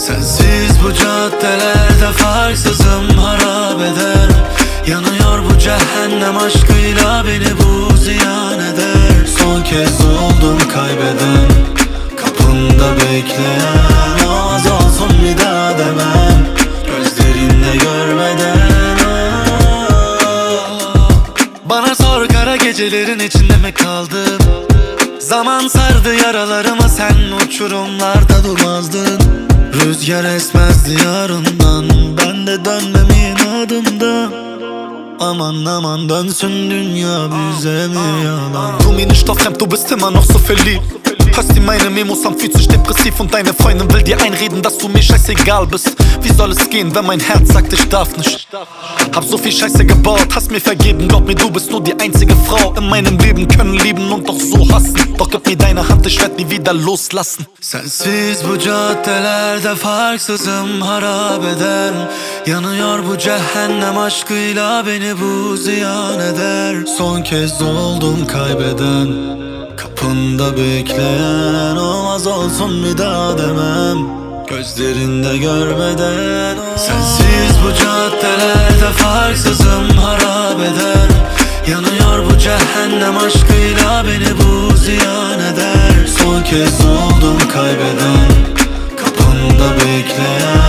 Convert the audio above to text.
Sensiz bu caddelerde farksızım, harap eder. Yanıyor bu cehennem aşkıyla, beni bu ziyan eder. Son kez oldum kaybeden, kapında bekleyen. Olmaz olsun bir daha demem, gözlerinde görmeden. Bana sor, kara gecelerin içinde mi kaldım? Zaman sardı yaralarımı, sen uçurumlarda durmazdın. Rüzgar esmezdi yarından, ben de dönmem inadımda. Aman aman dönsün dünya, bize mi yalan? Tu mir nicht auf fremd, du bist immer noch so verliebt. Hörst die meine Memos an, fühlst dich depressiv und deine Freundin will dir einreden, dass du mir scheißegal bist. Wie soll es gehen, wenn mein Herz sagt, ich darf nicht? Hab so viel Scheiße gebaut, hast mir vergeben. Glaub mir, du bist nur die einzige Frau in meinem Leben. Können lieben und doch so hassen. Doch gib mir deine Hand, ich werd nie wieder loslassen. Sensiz bu caddelerde farksızım, harap eder. Yanıyor bu cehennem aşkıyla, beni bu ziyan eder. Son kez oldum kaybeden, kapında bekleyen. Olmaz olsun bir daha demem, gözlerinde görmeden. Sensiz bu caddelerde farksızım, harap eder. Yanıyor bu cehennem aşkıyla, beni bu ziyan eder. Son kez oldum kaybeden, kapında bekleyen.